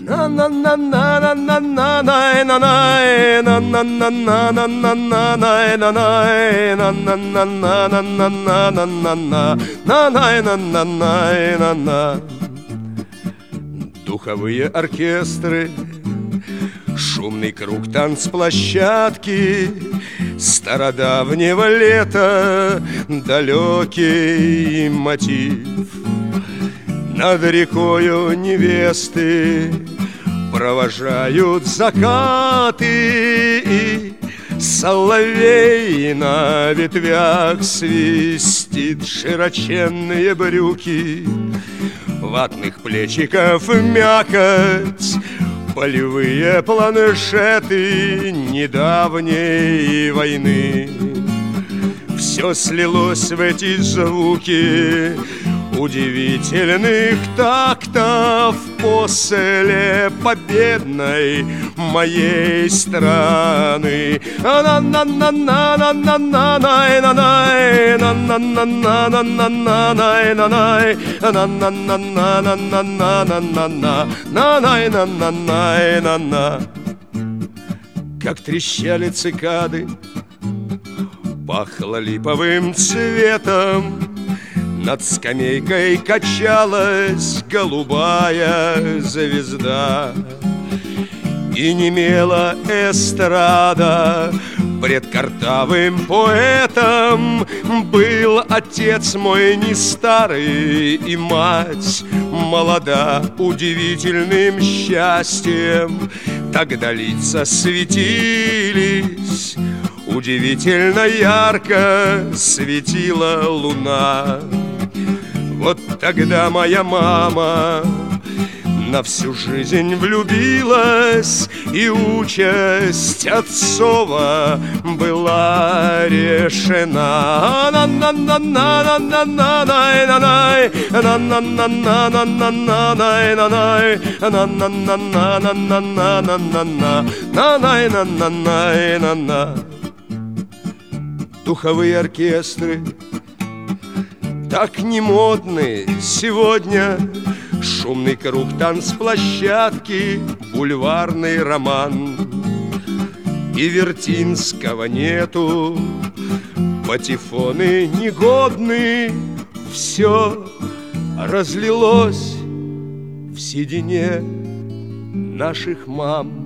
Духовые оркестры, шумный круг танцплощадки, стародавнего лета далекий мотив. Над рекою невесты провожают закаты, и соловей на ветвях свистит широченные брюки. Ватных плечиков мякоть, полевые планшеты недавней войны. Все слилось в эти звуки удивительных тактов после победной моей страны. Как трещали цикады, пахло липовым цветом, над скамейкой качалась голубая звезда. И немела эстрада, пред картавым поэтом был отец мой не старый и мать молода. Удивительным счастьем тогда лица светились, удивительно ярко светила луна. Вот тогда моя мама на всю жизнь влюбилась, и участь отцова была решена. Духовые оркестры так не модны сегодня, шумный круг танцплощадки, бульварный роман. И Вертинского нету, патефоны негодны, все разлилось в седине наших мам.